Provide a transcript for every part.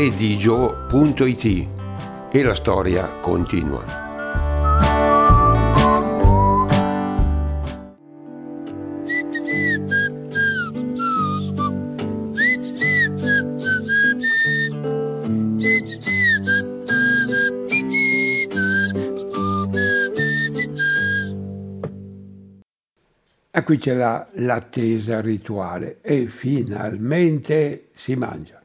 redigio.it e la storia continua. E qui c'è l'attesa rituale e finalmente si mangia.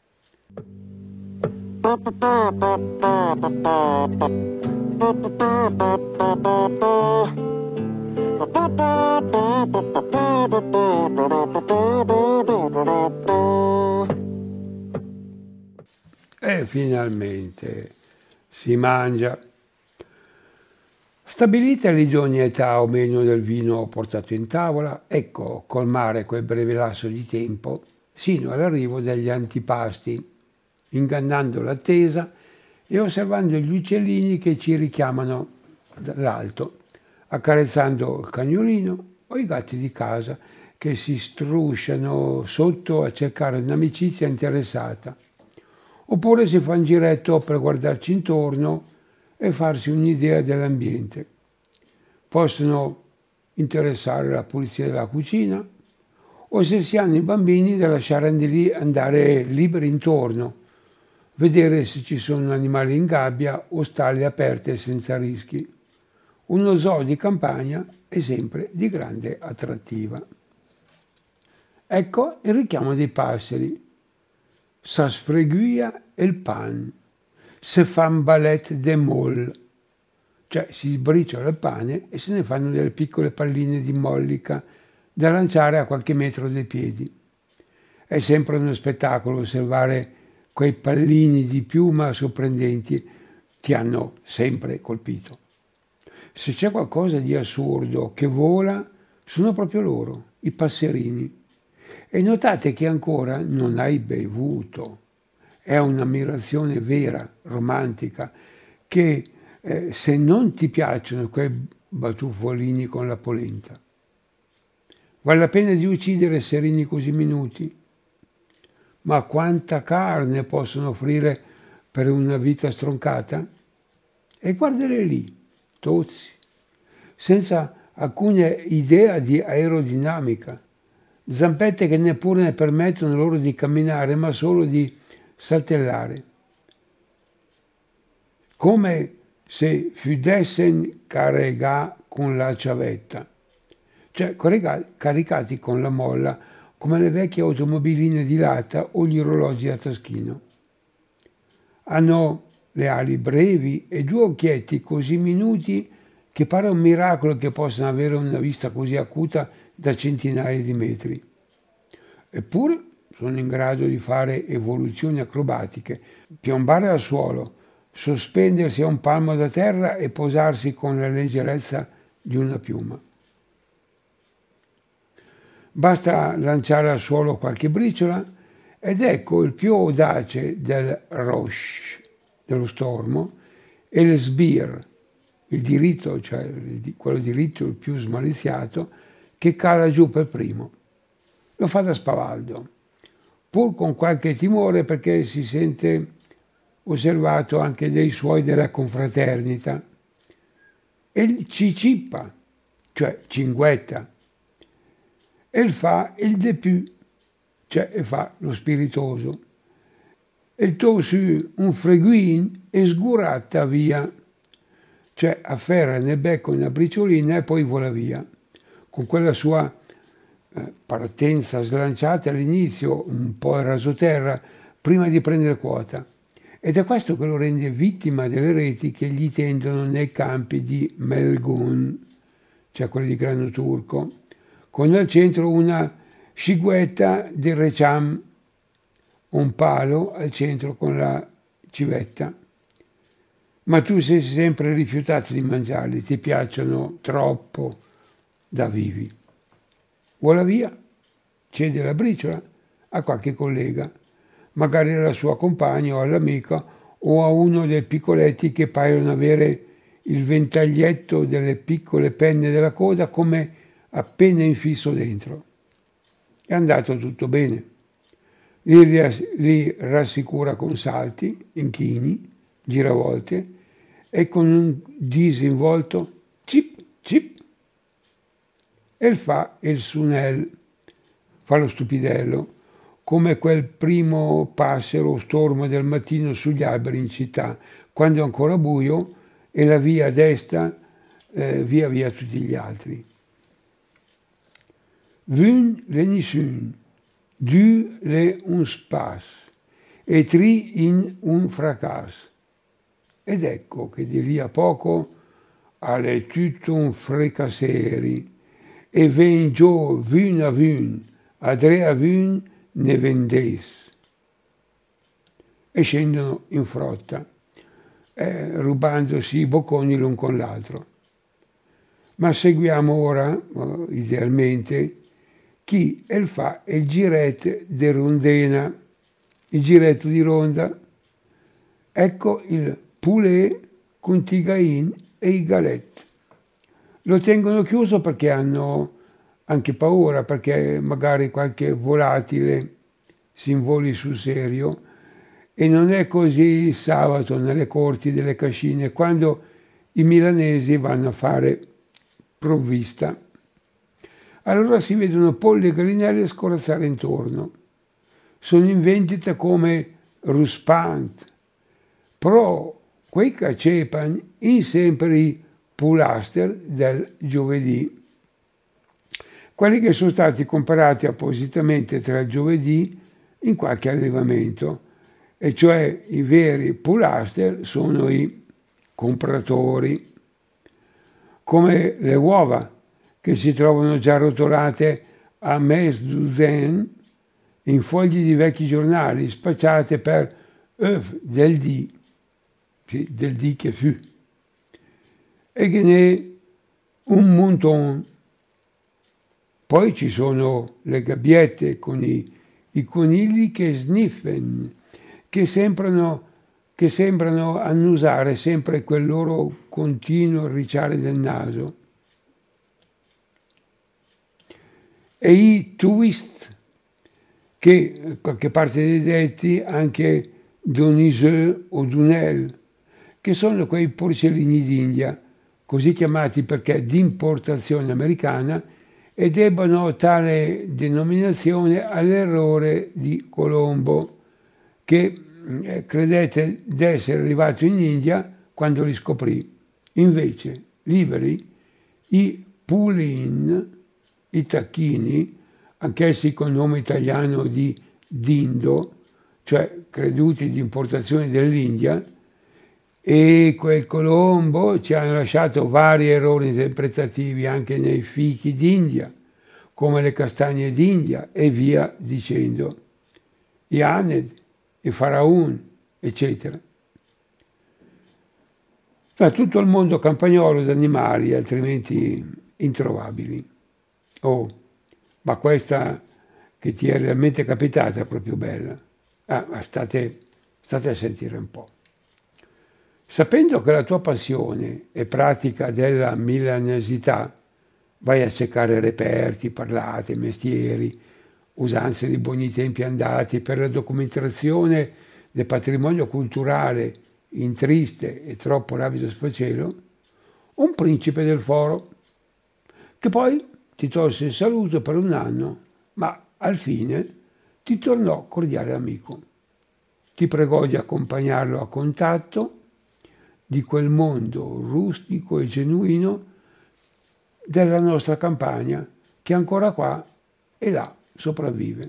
E finalmente si mangia. Stabilita l'idoneità o meno del vino portato in tavola, ecco colmare quel breve lasso di tempo sino all'arrivo degli antipasti, ingannando l'attesa e osservando gli uccellini che ci richiamano dall'alto, accarezzando il cagnolino o i gatti di casa che si strusciano sotto a cercare un'amicizia interessata, oppure si fa un giretto per guardarci intorno e farsi un'idea dell'ambiente. Possono interessare la pulizia della cucina o, se si hanno i bambini, da lasciare andare liberi intorno, vedere se ci sono animali in gabbia o stalle aperte senza rischi. Uno zoo di campagna è sempre di grande attrattiva. Ecco il richiamo dei passeri. Ça sfreguia il pan, se fan ballet de molle, cioè si sbriciola il pane e se ne fanno delle piccole palline di mollica da lanciare a qualche metro dai piedi. È sempre uno spettacolo osservare quei pallini di piuma sorprendenti, ti hanno sempre colpito. Se c'è qualcosa di assurdo che vola, sono proprio loro, i passerini. E notate che ancora non hai bevuto. È un'ammirazione vera, romantica, che se non ti piacciono quei batuffolini con la polenta, vale la pena di uccidere serini così minuti? Ma quanta carne possono offrire per una vita stroncata? E guardale lì, tozzi, senza alcuna idea di aerodinamica, zampette che neppure ne permettono loro di camminare, ma solo di saltellare, come se chiudessero carregà con la ciavetta, cioè caricati con la molla come le vecchie automobiline di latta o gli orologi a taschino. Hanno le ali brevi e due occhietti così minuti che pare un miracolo che possano avere una vista così acuta da centinaia di metri. Eppure sono in grado di fare evoluzioni acrobatiche, piombare al suolo, sospendersi a un palmo da terra e posarsi con la leggerezza di una piuma. Basta lanciare al suolo qualche briciola ed ecco il più audace del Roche, dello stormo, e il sbir, il diritto, cioè quello diritto, il più smaliziato, che cala giù per primo. Lo fa da spavaldo, pur con qualche timore perché si sente osservato anche dai suoi della confraternita. E ci cippa, cioè cinguetta, e fa il déput, cioè fa lo spiritoso. E tu su un freguin e sguratta via, cioè afferra nel becco una briciolina e poi vola via, con quella sua partenza slanciata all'inizio, un po' in rasoterra, prima di prendere quota. Ed è questo che lo rende vittima delle reti che gli tendono nei campi di Melgun, cioè quelli di grano turco, con al centro una ciguetta di Recham, un palo al centro con la civetta. Ma tu sei sempre rifiutato di mangiarli, ti piacciono troppo da vivi. Vola via, cede la briciola a qualche collega, magari alla sua compagna o all'amica o a uno dei piccoletti che paiono avere il ventaglietto delle piccole penne della coda come appena infisso dentro. È andato tutto bene. li rassicura con salti, inchini, giravolte e con un disinvolto cip cip e fa il sunel, fa lo stupidello, come quel primo passero o stormo del mattino sugli alberi in città, quando è ancora buio e la via a destra via via tutti gli altri. Vun l'enissun, du le un spas, e tri in un fracas. Ed ecco che di lì a poco alle tutto un fracaseri, e ven giù vun a vun, adrea vun ne vendes. E scendono in frotta, rubandosi i bocconi l'un con l'altro. Ma seguiamo ora, idealmente, chi fa il giret de rondena, il giretto di ronda. Ecco il poulet con tigain e i galette. Lo tengono chiuso perché hanno anche paura, perché magari qualche volatile si involi sul serio, e non è così sabato nelle corti delle cascine quando i milanesi vanno a fare provvista. Allora si vedono polli e gallinelle scorazzare intorno. Sono in vendita come ruspant, però quei cacepan in sempre i pulaster del giovedì, quelli che sono stati comprati appositamente tra il giovedì in qualche allevamento, e cioè i veri pulaster sono i compratori, come le uova che si trovano già rotolate a mesduzen in fogli di vecchi giornali spacciate per œuf del dì, sì, del dì che fu, e che ne un monton. Poi ci sono le gabbiette con i conigli che sniffen, che sembrano annusare sempre quel loro continuo ricciare del naso. E i twist, che qualche parte dei detti anche Dioniseux o Dunel, che sono quei porcellini d'India, così chiamati perché di importazione americana, e debbano tale denominazione all'errore di Colombo, che credette d'essere arrivato in India quando li scoprì. Invece, liberi, i pulin, i tacchini, anch'essi con nome italiano di dindo, cioè creduti di importazione dell'India, e quel Colombo ci hanno lasciato vari errori interpretativi anche nei fichi d'India, come le castagne d'India e via dicendo, i Aned, i Faraun, eccetera. Tra tutto il mondo campagnolo di animali altrimenti introvabili. Oh, ma questa che ti è realmente capitata è proprio bella. Ma state a sentire un po'. Sapendo che la tua passione è pratica della milanesità, vai a cercare reperti, parlate, mestieri, usanze di buoni tempi andati per la documentazione del patrimonio culturale in triste e troppo rapido sfacelo, un principe del foro, che poi ti tolse il saluto per un anno, ma al fine ti tornò cordiale amico. Ti pregò di accompagnarlo a contatto di quel mondo rustico e genuino della nostra campagna, che ancora qua e là sopravvive.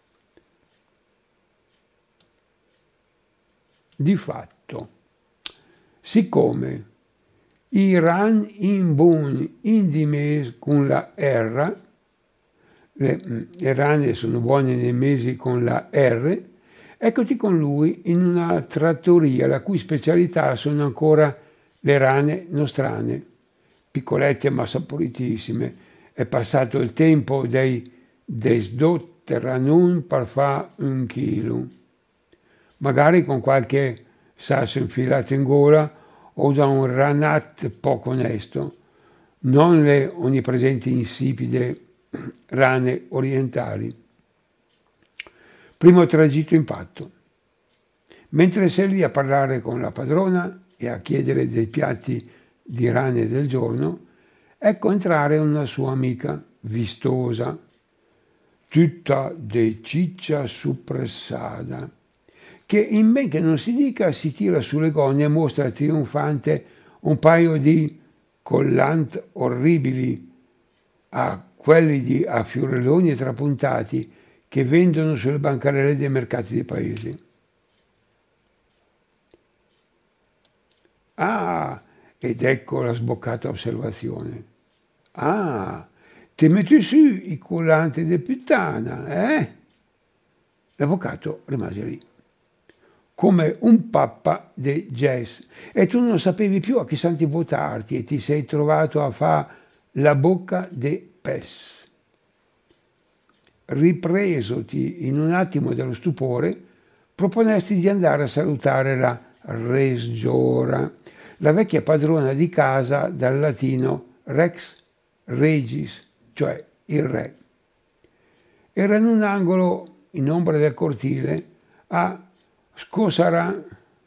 Di fatto, siccome i ran in bun in di mes con la R, le rane sono buone nei mesi con la R, eccoti con lui in una trattoria la cui specialità sono ancora le rane nostrane, piccolette ma saporitissime. È passato il tempo dei desdot ranun par fa un chilo, magari con qualche sasso infilato in gola o da un ranat poco onesto, non le onnipresenti insipide rane orientali. Primo tragitto in patto. Mentre sei lì a parlare con la padrona e a chiedere dei piatti di rane del giorno, ecco entrare una sua amica vistosa, tutta de ciccia suppressata, che in men che non si dica si tira sulle gonne e mostra trionfante un paio di collant orribili a quelli a fiorelloni e trapuntati che vendono sulle bancarelle dei mercati dei paesi. Ah, ed ecco la sboccata osservazione. Ah, ti metti su i collanti di puttana, eh? L'avvocato rimase lì, come un pappa di jazz, e tu non sapevi più a chi santi votarti e ti sei trovato a fa la bocca de pes. Ripresoti in un attimo dallo stupore, proponesti di andare a salutare la Resgiora, la vecchia padrona di casa dal latino rex regis, cioè il re. Era in un angolo in ombra del cortile a scosara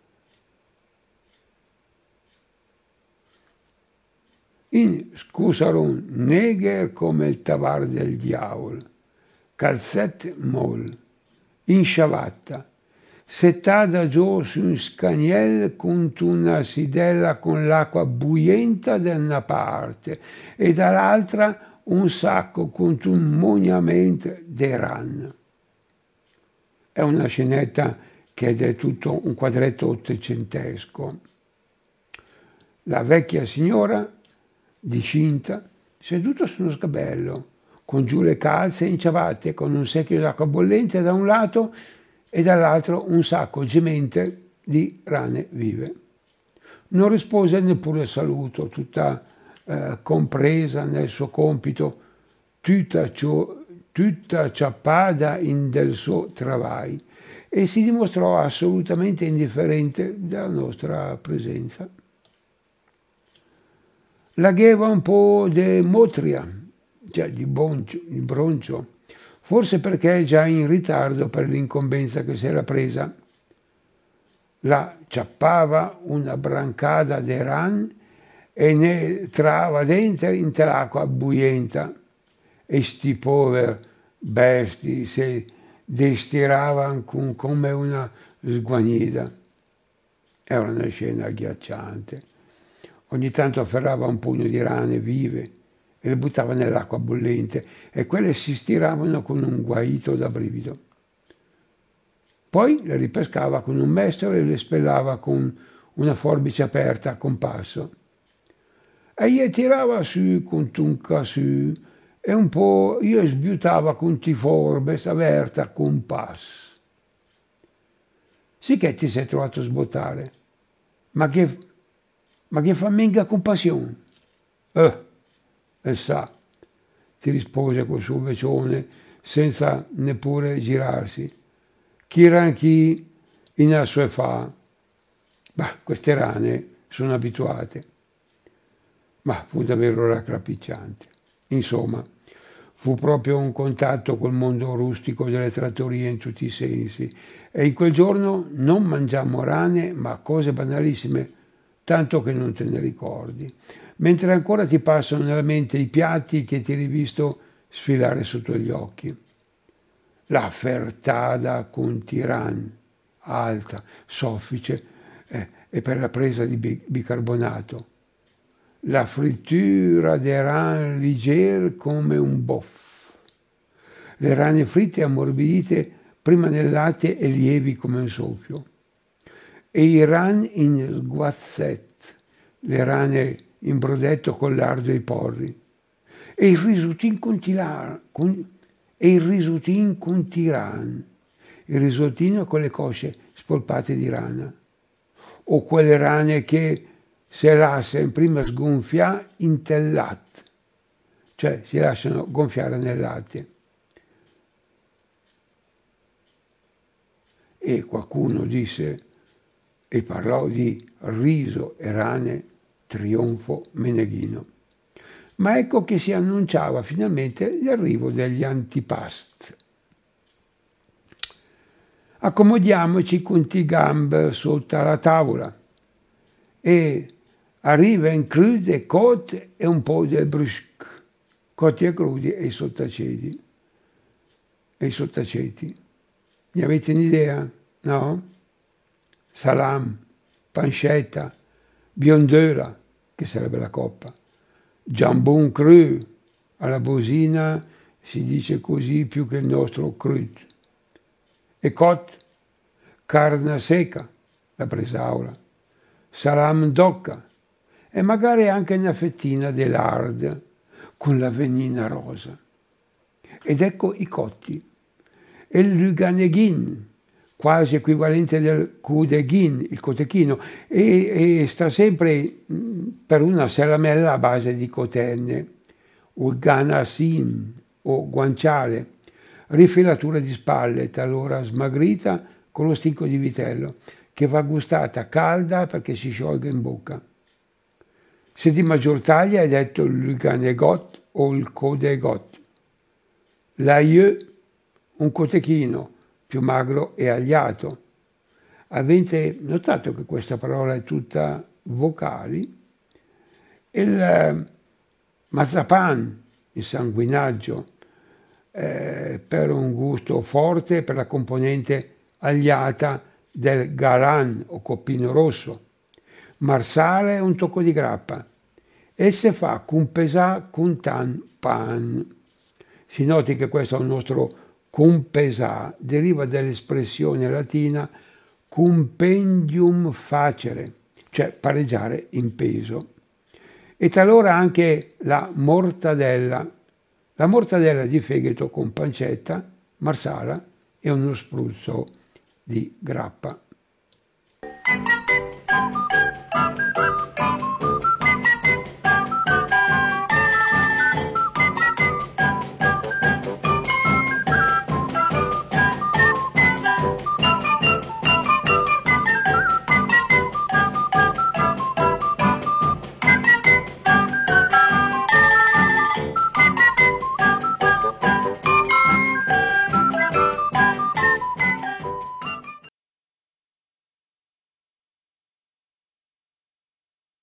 in scusaron neger come il tavar del diavolo, calzette moll, in ciabatta, settada giù su un scaniel con una sidella con l'acqua buienta da una parte e dall'altra un sacco con un mognamento de ran. È una scenetta che è del tutto un quadretto ottocentesco. La vecchia signora, discinta, seduta su uno sgabello, con giù le calze in ciabatte, con un secchio d'acqua bollente da un lato e dall'altro un sacco gemente di rane vive. Non rispose neppure al saluto, tutta compresa nel suo compito, tutta ciappada in del suo travai, e si dimostrò assolutamente indifferente dalla nostra presenza. Lagheva un po' di motria, cioè di broncio, forse perché è già in ritardo per l'incombenza che si era presa. La ciappava una brancata de ran e ne trava dentro in l'acqua buienta, e sti poveri bestie si destiravano come una sguagnida. Era una scena agghiacciante. Ogni tanto afferrava un pugno di rane vive e le buttava nell'acqua bollente, e quelle si stiravano con un guaito da brivido. Poi le ripescava con un mestolo e le spellava con una forbice aperta a compasso. E gli tirava su con tunca su, e un po' io sbiutava con ti forbes aperta a compasso. Sì che ti sei trovato a sbottare, ma che fa minga compassione. E sa, ti rispose col suo vecione senza neppure girarsi. Chi ranchi in a sue fa? Bah, queste rane sono abituate. Ma fu davvero raccapricciante. Insomma, fu proprio un contatto col mondo rustico delle trattorie in tutti i sensi. E in quel giorno non mangiammo rane, ma cose banalissime, tanto che non te ne ricordi. Mentre ancora ti passano nella mente i piatti che ti hai visto sfilare sotto gli occhi. La fertada con tiran, alta, soffice, e per la presa di bicarbonato. La frittura des rane leggere come un boff. Le rane fritte ammorbidite prima nel latte e lievi come un soffio. E i ran in sguazzette, le rane in brodetto con lardo e i porri. E il risutin con tiran, il risottino con le cosce spolpate di rana. O quelle rane che se lasciano prima sgonfiare in tel latte, cioè si lasciano gonfiare nel latte. E qualcuno disse e parlò di riso e rane, trionfo meneghino. Ma ecco che si annunciava finalmente l'arrivo degli antipast. Accomodiamoci con i gambe sotto la tavola e arriva in crude côte e un po' di brusque, cotti e crudi e i sottaceti. Ne avete un'idea? No? Salam, pancetta, biondola, che sarebbe la coppa, jambon cru, alla bosina si dice così più che il nostro crud, e cot, carne secca, la bresaola, salam d'occa e magari anche una fettina di lard con la venina rosa. Ed ecco i cotti. E il luganeghin, quasi equivalente del cudeghin, il cotechino, e sta sempre per una salamella a base di cotenne, o ganassin, o guanciale, rifilatura di spalle, talora smagrita con lo stinco di vitello, che va gustata calda perché si sciolga in bocca. Se di maggior taglia è detto il luganegot o il codegot. L'aïeux, un cotechino più magro e agliato. Avete notato che questa parola è tutta vocali? Il mazzapan, il sanguinaggio, per un gusto forte per la componente agliata del galan o coppino rosso. Marsale un tocco di grappa. E se fa cum pesà cum tan pan. Si noti che questo è un nostro cum pesà, deriva dall'espressione latina cumpendium facere, cioè pareggiare in peso. E talora anche la mortadella di fegato con pancetta, marsala e uno spruzzo di grappa.